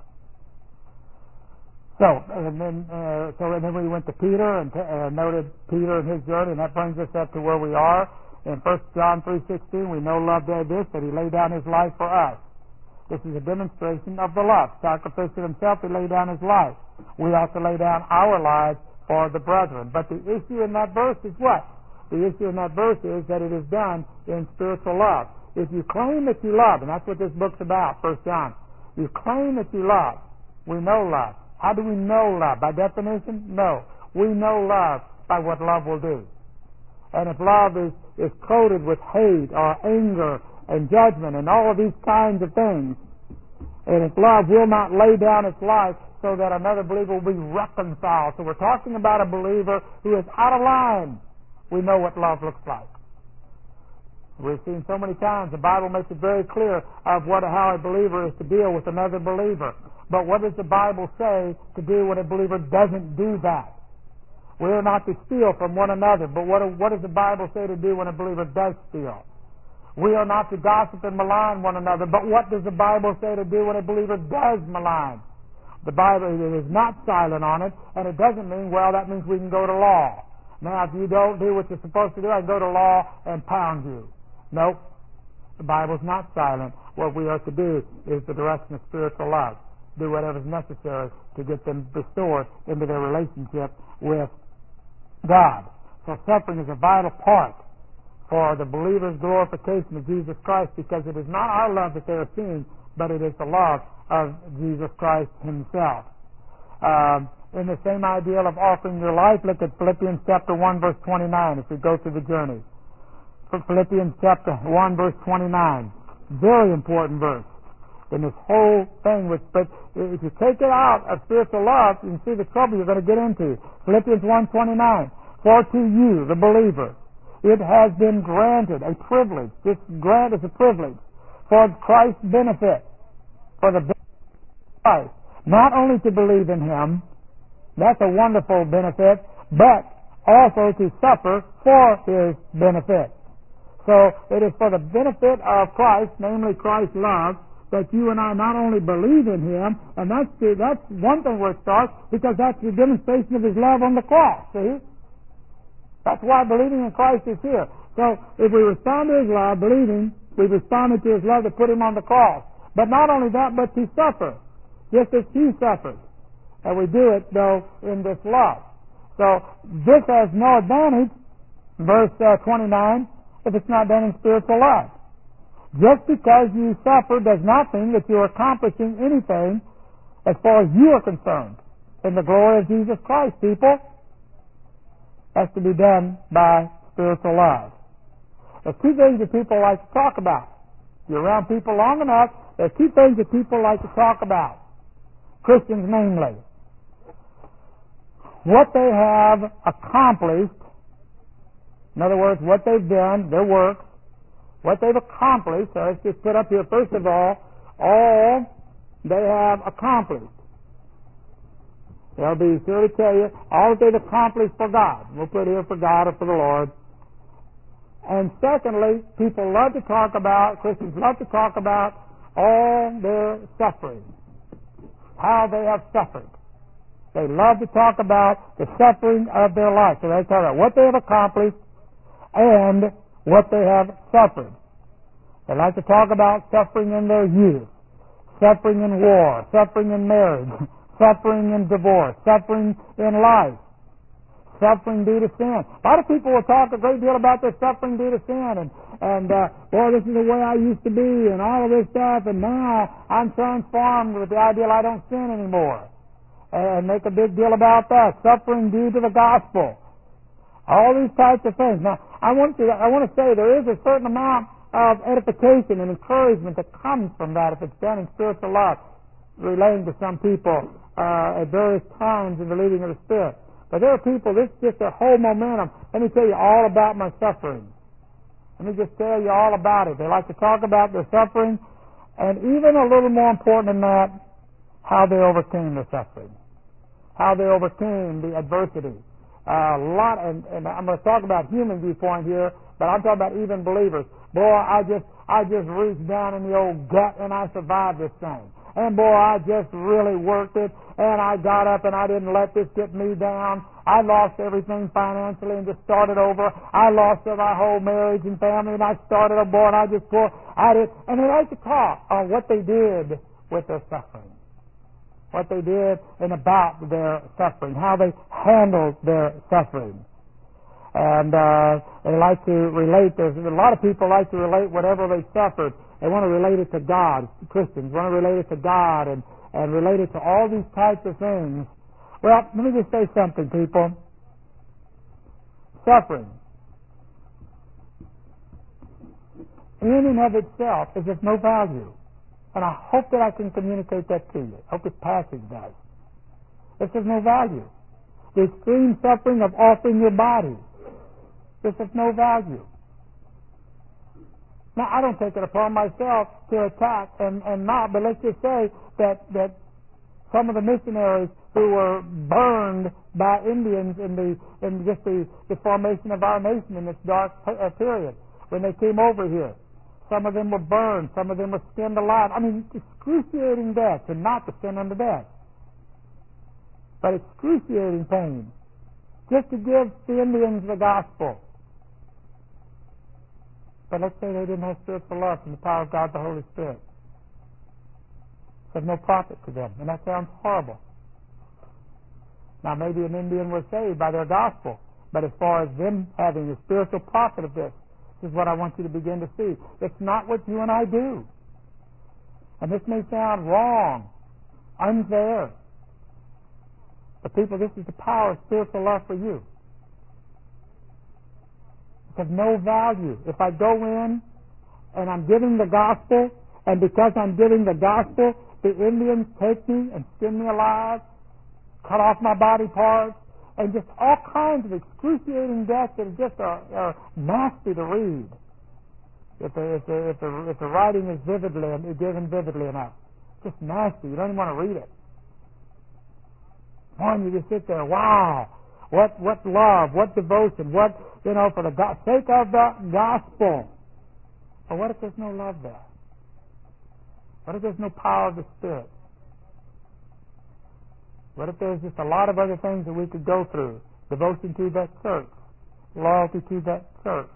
So, and then we went to Peter and noted Peter and his journey, and that brings us up to where we are. In 1 John 3:16, we know love did this, that he laid down his life for us. This is a demonstration of the love. Sacrificing himself, he laid down his life. We have to lay down our lives for the brethren. But the issue in that verse is what? The issue in that verse is that it is done in spiritual love. If you claim that you love, and that's what this book's about, 1 John, you claim that you love, we know love. How do we know love? By definition? No. We know love by what love will do. And if love is coated with hate or anger and judgment and all of these kinds of things, and if love will not lay down its life so that another believer will be reconciled. So we're talking about a believer who is out of line. We know what love looks like. We've seen so many times the Bible makes it very clear of how a believer is to deal with another believer. But what does the Bible say to do when a believer doesn't do that? We are not to steal from one another, but what does the Bible say to do when a believer does steal? We are not to gossip and malign one another, but what does the Bible say to do when a believer does malign? The Bible is not silent on it, and it doesn't mean, well, that means we can go to law. Now, if you don't do what you're supposed to do, I can go to law and pound you. Nope. The Bible's not silent. What we are to do is the direction of spiritual love. Do whatever is necessary to get them restored into their relationship with God. So suffering is a vital part for the believer's glorification of Jesus Christ, because it is not our love that they are seeing, but it is the love of Jesus Christ himself. In the same ideal of offering your life, look at Philippians chapter 1, verse 29 as we go through the journey. Philippians chapter 1, verse 29. Very important verse in this whole thing. But if you take it out of spiritual love, you can see the trouble you're going to get into. Philippians 1:29. For to you, the believer, it has been granted a privilege. This grant is a privilege for Christ's benefit, for the benefit of Christ. Not only to believe in Him, that's a wonderful benefit, but also to suffer for His benefit. So it is for the benefit of Christ, namely Christ's love, that you and I not only believe in Him, and that's one thing where it starts, because that's the demonstration of His love on the cross, see? That's why believing in Christ is here. So if we respond to His love, believing, we responded to His love to put Him on the cross. But not only that, but to suffer, just as He suffered. And we do it, though, in this love. So this has no advantage, verse 29, if it's not done in spiritual love. Just because you suffer does not mean that you're accomplishing anything as far as you are concerned in the glory of Jesus Christ, people. Has to be done by spiritual love. There's two things that people like to talk about. If you're around people long enough, there's two things that people like to talk about. Christians namely. What they have accomplished, in other words, what they've done, their works, what they've accomplished. So let's just put up here, first of all they have accomplished. They'll be sure to tell you all that they've accomplished for God. We'll put here for God or for the Lord. And secondly, people love to talk about, Christians love to talk about all their suffering, how they have suffered. They love to talk about the suffering of their life. So they talk about what they have accomplished and what they have suffered. They like to talk about suffering in their youth, suffering in war, suffering in marriage, suffering in divorce, suffering in life, suffering due to sin. A lot of people will talk a great deal about their suffering due to sin, and boy, this is the way I used to be, and all of this stuff, and now I'm transformed with the idea I don't sin anymore, and make a big deal about that. Suffering due to the gospel. All these types of things. Now, I want to say there is a certain amount of edification and encouragement that comes from that if it's done in spiritual love, relating to some people at various times in the leading of the Spirit. But there are people, this is just their whole momentum. Let me tell you all about my suffering. Let me just tell you all about it. They like to talk about their suffering, and even a little more important than that, how they overcame the suffering, how they overcame the adversity. A lot, and I'm going to talk about human viewpoint here, but I'm talking about even believers. Boy, I just reached down in the old gut and I survived this thing. And boy, I just really worked it, and I got up and I didn't let this get me down. I lost everything financially and just started over. I lost my whole marriage and family, and I started over, and I just pulled. And they like to talk on what they did with their suffering, what they did and about their suffering, how they handled their suffering. And they like to relate. There's a lot of people like to relate whatever they suffered. They want to relate it to God. Christians want to relate it to God and relate it to all these types of things. Well, let me just say something, people. Suffering, in and of itself, is of no value. And I hope that I can communicate that to you. I hope this passage does. It's of no value. The extreme suffering of offering your body is of no value. Now, I don't take it upon myself to attack and not, but let's just say that some of the missionaries who were burned by Indians in the formation of our nation in this dark period, when they came over here, some of them were burned, some of them were skinned alive. I mean, excruciating death, and not to sin unto death, but excruciating pain, just to give the Indians the gospel. But let's say they didn't have spiritual love from the power of God, the Holy Spirit. It's of no profit to them, and that sounds horrible. Now, maybe an Indian was saved by their gospel, but as far as them having the spiritual profit of this is what I want you to begin to see. It's not what you and I do. And this may sound wrong, unfair, But people, this is the power of spiritual love for you. It has no value. If I go in and I'm giving the gospel, and because I'm giving the gospel, the Indians take me and skin me alive, cut off my body parts, and just all kinds of excruciating deaths that just are nasty to read. If the writing is given vividly enough, just nasty. You don't even want to read it. One, you just sit there. Wow, what love, what devotion, what for the sake of the gospel. But what if there's no love there? What if there's no power of the Spirit? What if there's just a lot of other things that we could go through? Devotion to that church, loyalty to that church,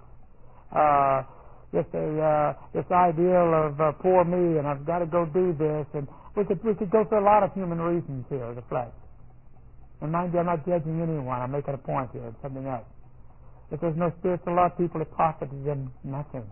this ideal of poor me, and I've got to go do this, and we could go through a lot of human reasons here, the flesh. And mind you, I'm not judging anyone. I'm making a point here. It's something else. If there's no spiritual love, people, it profits them nothing.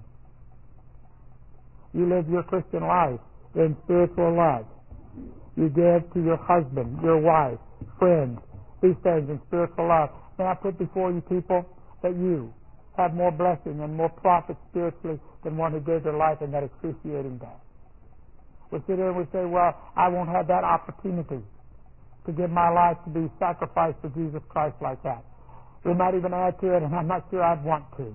You live your Christian life in spiritual love. You give to your husband, your wife, friends, these things in spiritual love. May I put before you, people, that you have more blessing and more profit spiritually than one who gave their life in that excruciating death. We sit here and we say, well, I won't have that opportunity to give my life to be sacrificed for Jesus Christ like that. We might even add to it, and I'm not sure I'd want to.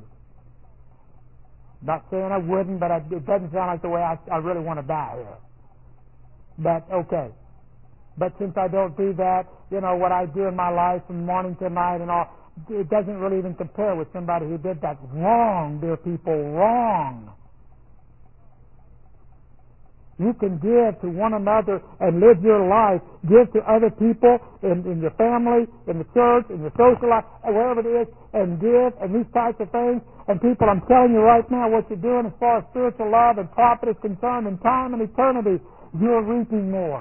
Not saying I wouldn't, but it doesn't sound like the way I really want to die here. But, okay. But since I don't do that, what I do in my life from morning to night and all, it doesn't really even compare with somebody who did that. Wrong, dear people, wrong. You can give to one another and live your life. Give to other people in your family, in the church, in your social life, wherever it is, and give, and these types of things. And people, I'm telling you right now, what you're doing as far as spiritual love and profit is concerned in time and eternity, you're reaping more.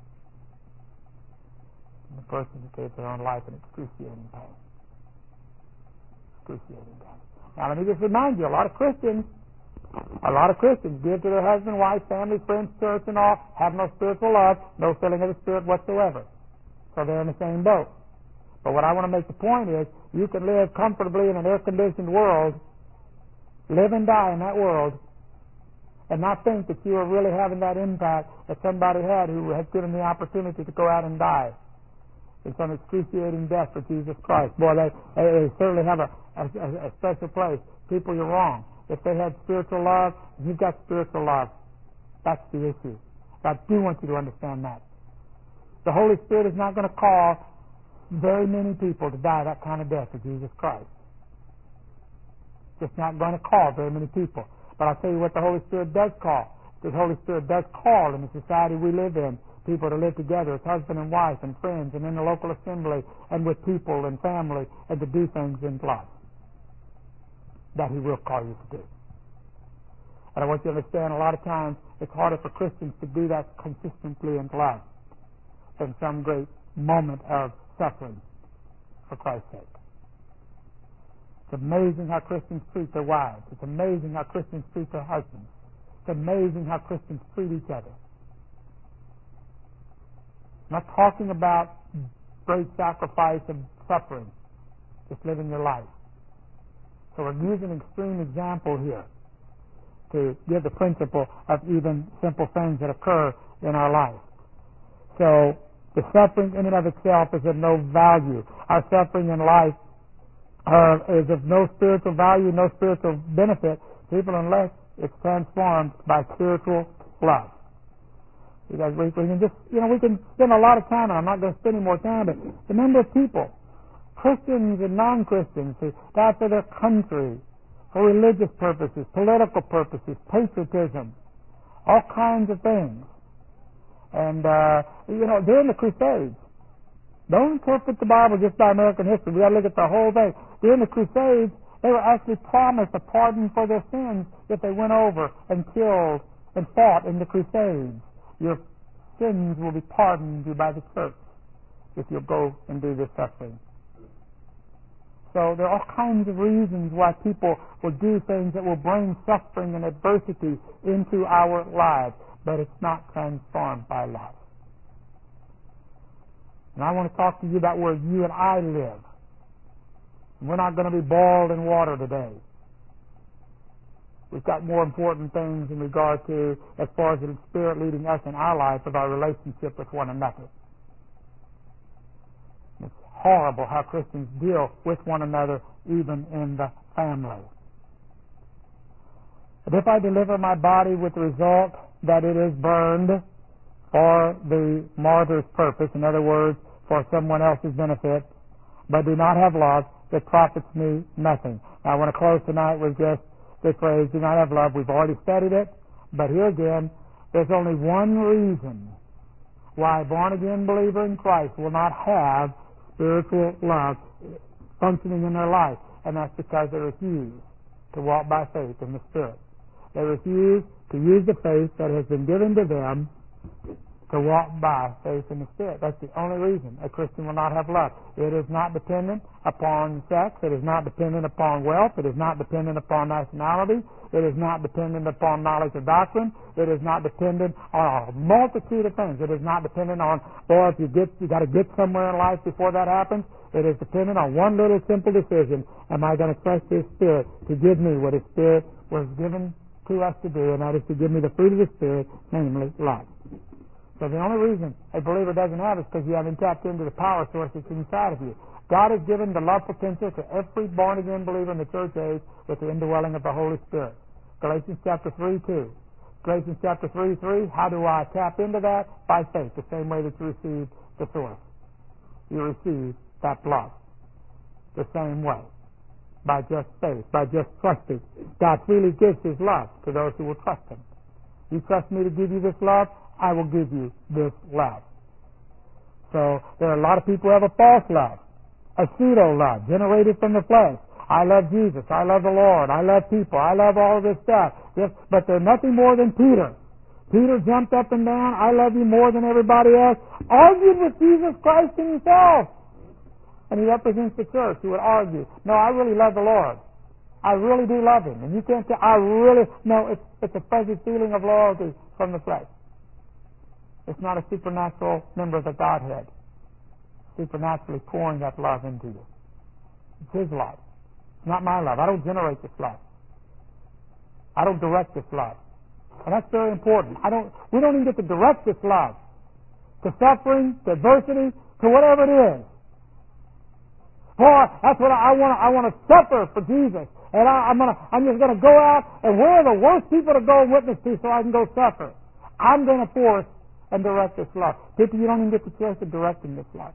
The person who gave their own life in excruciating pain. Excruciating pain. Now, let me just remind you, a lot of Christians give to their husband, wife, family, friends, church, and all, have no spiritual love, no filling of the Spirit whatsoever. So they're in the same boat. But what I want to make the point is, you can live comfortably in an air-conditioned world, live and die in that world, and not think that you are really having that impact that somebody had who has given the opportunity to go out and die in some excruciating death for Jesus Christ. Boy, they certainly have a special place. People, you're wrong. If they had spiritual love, you've got spiritual love. That's the issue. I do want you to understand that. The Holy Spirit is not going to call very many people to die that kind of death for Jesus Christ. It's not going to call very many people. But I'll tell you what the Holy Spirit does call. The Holy Spirit does call in the society we live in people to live together as husband and wife and friends and in the local assembly and with people and family and to do things in love that He will call you to do. And I want you to understand, a lot of times it's harder for Christians to do that consistently in love than some great moment of suffering for Christ's sake. It's amazing how Christians treat their wives. It's amazing how Christians treat their husbands. It's amazing how Christians treat each other. I'm not talking about great sacrifice and suffering. Just living your life. So we're using an extreme example here to give the principle of even simple things that occur in our life. So the suffering in and of itself is of no value. Our suffering in life is of no spiritual value, no spiritual benefit, people, unless it's transformed by spiritual love. Because we can just, we can spend a lot of time, and I'm not going to spend any more time, but the number of people, Christians and non-Christians, who die for their country, for religious purposes, political purposes, patriotism, all kinds of things. And, during the Crusades, don't interpret the Bible just by American history. We got to look at the whole thing. During the Crusades, they were actually promised a pardon for their sins if they went over and killed and fought in the Crusades. Your sins will be pardoned you by the church if you'll go and do this suffering. So there are all kinds of reasons why people will do things that will bring suffering and adversity into our lives, but it's not transformed by love. And I want to talk to you about where you and I live. We're not going to be boiled in water today. We've got more important things in regard to, as far as the Spirit leading us in our life, of our relationship with one another. It's horrible how Christians deal with one another, even in the family. But if I deliver my body with the result that it is burned for the martyr's purpose, in other words, for someone else's benefit, but do not have love, it profits me nothing. Now, I want to close tonight with just this phrase, do not have love. We've already studied it, but here again, there's only one reason why a born-again believer in Christ will not have spiritual love functioning in their life, and that's because they refuse to walk by faith in the Spirit. They refuse to use the faith that has been given to them to walk by faith in the Spirit. That's the only reason a Christian will not have love. It is not dependent upon sex. It is not dependent upon wealth. It is not dependent upon nationality. It is not dependent upon knowledge of doctrine. It is not dependent on a multitude of things. It is not dependent on, boy, if you got to get somewhere in life before that happens. It is dependent on one little simple decision. Am I going to trust His Spirit to give me what His Spirit was given to us to do, and that is to give me the fruit of the Spirit, namely love. So the only reason a believer doesn't have it is because you haven't tapped into the power source that's inside of you. God has given the love potential to every born-again believer in the church age with the indwelling of the Holy Spirit. Galatians chapter 3:2. Galatians chapter 3:3. How do I tap into that? By faith, the same way that you received the source. You receive that love the same way, by just faith, by just trusting. God freely gives His love to those who will trust Him. You trust me to give you this love? I will give you this love. So there are a lot of people who have a false love, a pseudo love generated from the flesh. I love Jesus. I love the Lord. I love people. I love all of this stuff. Yes, but they're nothing more than Peter. Peter jumped up and down. I love you more than everybody else. Argued with Jesus Christ Himself. And he represents the church who would argue, no, I really love the Lord. I really do love Him. And you can't say, I really, no, it's a fuzzy feeling of loyalty from the flesh. It's not a supernatural member of the Godhead supernaturally pouring that love into you. It's His love. It's not my love. I don't generate this love. I don't direct this love. And that's very important. We don't even get to direct this love to suffering, to adversity, to whatever it is. Boy, that's what I want. I want to suffer for Jesus, and I'm just going to go out and where are the worst people to go and witness to, so I can go suffer. I'm going to force and direct this love. People, you don't even get the choice of directing this love.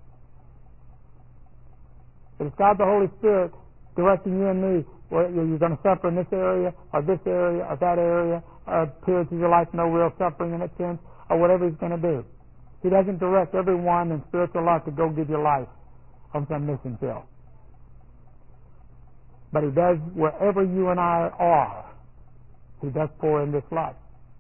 It's God the Holy Spirit directing you and me. Where you're going to suffer in this area, or that area, or periods of your life no real suffering in that sense, or whatever He's going to do. He doesn't direct everyone in spiritual life to go give your life on some mission field. But He does wherever you and I are. He does pour in this love.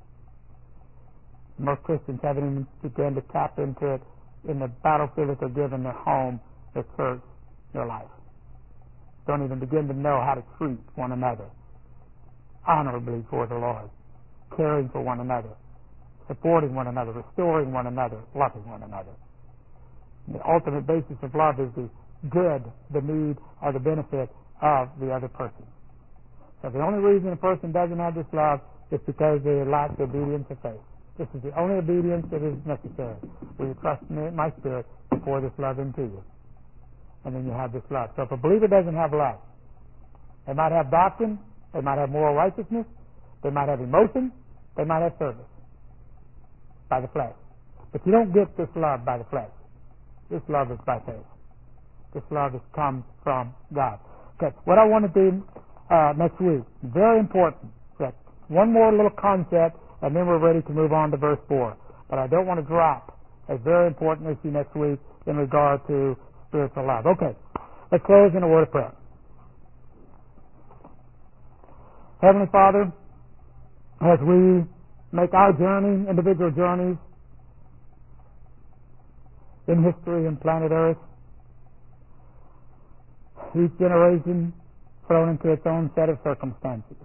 Most Christians haven't even begun to tap into it in the battlefield that they're given, their home, their church, their life. Don't even begin to know how to treat one another honorably for the Lord, caring for one another, supporting one another, restoring one another, loving one another. And the ultimate basis of love is the good, the need, or the benefit of the other person. So the only reason a person doesn't have this love is because they lack the obedience of faith. This is the only obedience that is necessary. Will you trust me, my Spirit, to pour this love into you? And then you have this love. So if a believer doesn't have love, they might have doctrine, they might have moral righteousness, they might have emotion, they might have service by the flesh. But you don't get this love by the flesh. This love is by faith. This love comes from God. Okay, what I want to do next week, very important, that one more little concept, and then we're ready to move on to verse 4. But I don't want to drop a very important issue next week in regard to spiritual love. Okay, let's close in a word of prayer. Heavenly Father, as we make our journey, individual journeys in history and planet Earth, each generation thrown into its own set of circumstances,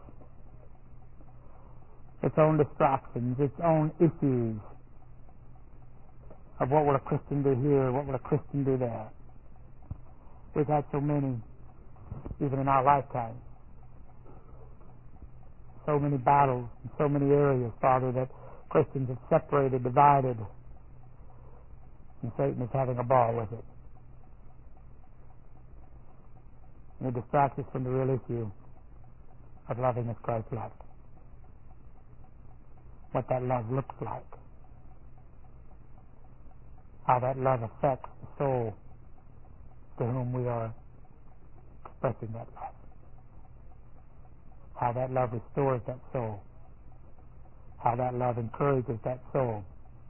its own distractions, its own issues. of what will a Christian do here, what will a Christian do there. We've had so many, even in our lifetime, so many battles in so many areas, Father, that Christians have separated, divided, and Satan is having a ball with it. And it distracts us from the real issue of loving as Christ loved. What that love looks like. How that love affects the soul to whom we are expressing that love. How that love restores that soul. How that love encourages that soul.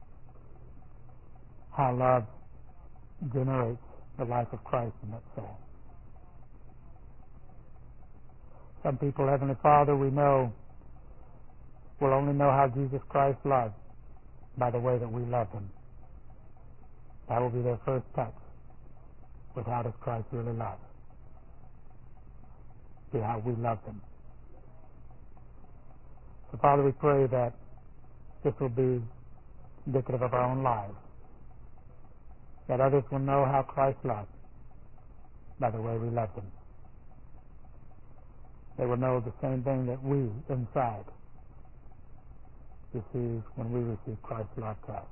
How love generates the life of Christ in that soul. Some people, Heavenly Father, we know will only know how Jesus Christ loved by the way that we love Him. That will be their first touch with how does Christ really love. See how we love Him. So, Father, we pray that this will be indicative of our own lives, that others will know how Christ loved by the way we love Him. They will know the same thing that we inside receive when we receive Christ's love to us.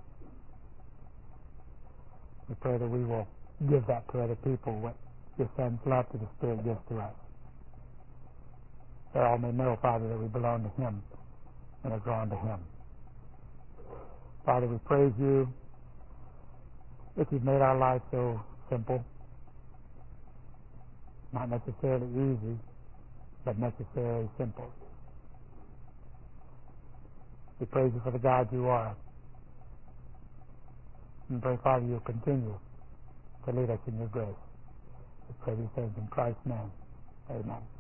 We pray that we will give that to other people, what your Son's love to the Spirit gives to us. They all may know, Father, that we belong to Him and are drawn to Him. Father, we praise you that you've made our life so simple, not necessarily easy, but necessarily simple. We praise you for the God you are. And pray, Father, you'll continue to lead us in your grace. We pray these things in Christ's name. Amen.